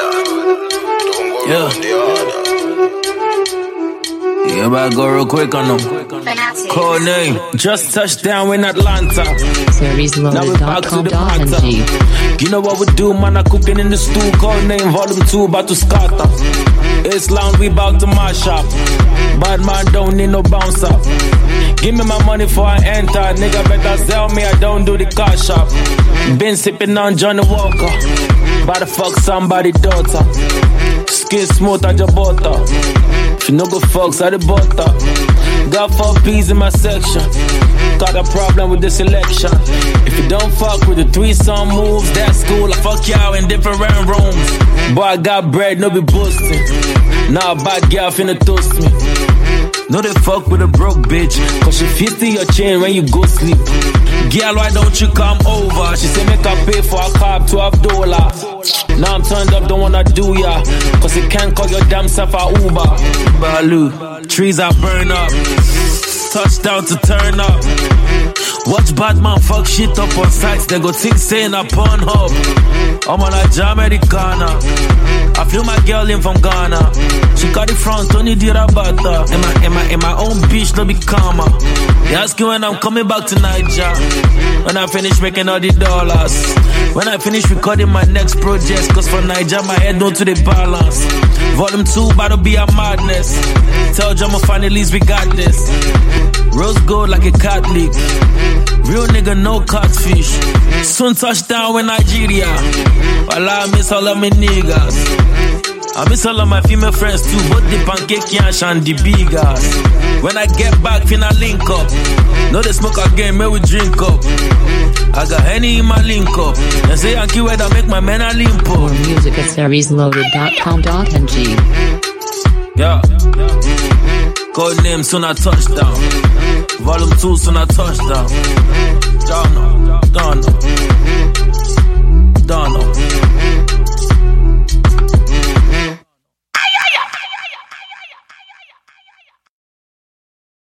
Yeah. Yeah, but I go real quick on them. Code name. Just touched down in Atlanta. Now we're back to the matter. You know what we do, man? I cooking in the stew. Code name volume 2, about to scatter. It's lounge, we about to mash up. Bad man don't need no bounce up. Give me my money before I enter. Nigga better sell me, I don't do the car shop. Been sipping on Johnny Walker. About to fuck somebody daughter. Skin smooth at your butter. If you no go fucks at the butter. Got 4 P's in my section. Got a problem with the selection. If you don't fuck with the 3-song moves, that's cool. I fuck y'all in different rooms. Boy, I got bread, no be boosting. Now a bad girl finna toast me. No, they fuck with a broke bitch, cause she fits to your chain when you go sleep. Girl, why don't you come over? She say make her pay for a cab, $12. Now I'm turned up, don't wanna do ya, cause you can't call your damn self a Uber. Balu, trees are burn up, touchdown to turn up. Watch Batman fuck shit up on sites, they go think saying a Pornhub. I'm on a Jamaicana. I flew my girl in from Ghana. She got the front, Tony Dirabata. And my own bitch, no be karma. They ask you when I'm coming back to Niger. When I finish making all the dollars. When I finish recording my next project. Cause for Niger, my head don't to the balance. Volume 2, about to be a madness. Tell Jama finalies we got this. Rose gold like a Catholic. Real nigga, no catfish. Soon touchdown in Nigeria. While I miss all of my niggas. I miss all of my female friends too. Both the pancake yash and the biggers. When I get back, finna link up. No, they smoke again, may we drink up. I got Henny in my link up. They say Yankee weather make my men a limp up. More music at seriesloaded.com.ng. Yeah. Code name soon a touchdown. Volume 2 soon a touchdown.